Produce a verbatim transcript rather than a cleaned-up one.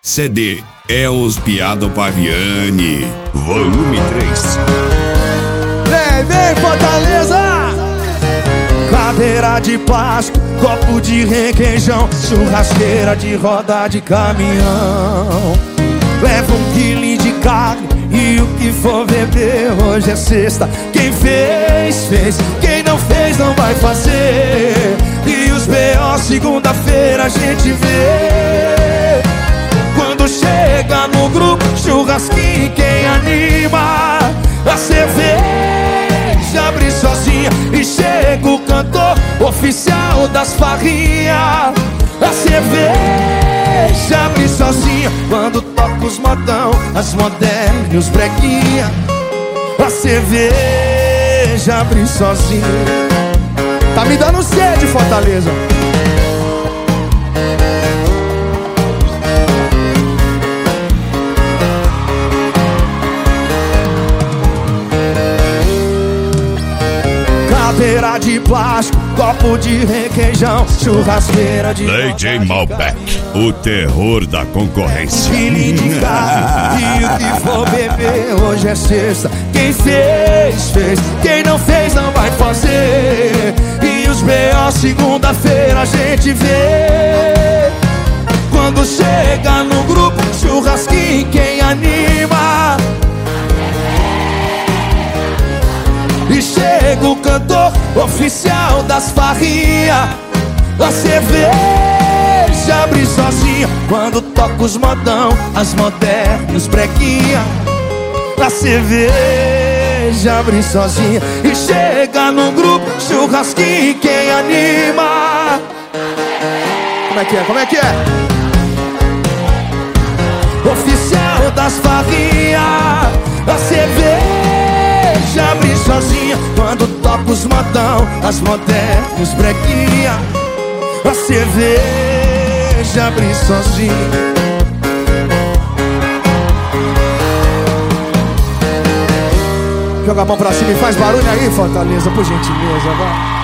C D é os Piado Paviani, volume três. Vem, vem, Fortaleza! Cadeira de plástico, copo de requeijão, churrasqueira de roda de caminhão. Leva um quilo de carne e o que for beber. Hoje é sexta, quem fez, fez. Quem não fez, não vai fazer. E os B O segunda-feira a gente vê. Quando chega no grupo, churrasquinho, quem anima? A cerveja abre sozinha e chega o cantor oficial das farrinhas. A cerveja abre sozinha quando toca os modão, as modernas e os brequinha. A cerveja abre sozinha. Tá me dando sede, Fortaleza. Cadeira de plástico, copo de requeijão, churrasqueira de D J Malbec, o terror da concorrência. Quilo de carne e o que for beber. Hoje é sexta, quem fez, fez. Quem não fez, não vai fazer. E os B O segunda-feira a gente vê. Quando chega no grupo, churrasquinho, quem anima? E chega o cantor oficial das farrinhas. A cerveja abre sozinha quando toca os modão, as modernas e os brequinha. A cerveja abre sozinha e chega no grupo, churrasquinho, quem anima? Como é que é? Como é que é? Oficial das farrinhas. A cerveja abre sozinha quando toca os modão, as modernas e os brequinha. A cerveja abre sozinha. Joga a mão pra cima e faz barulho aí, Fortaleza, por gentileza, vai.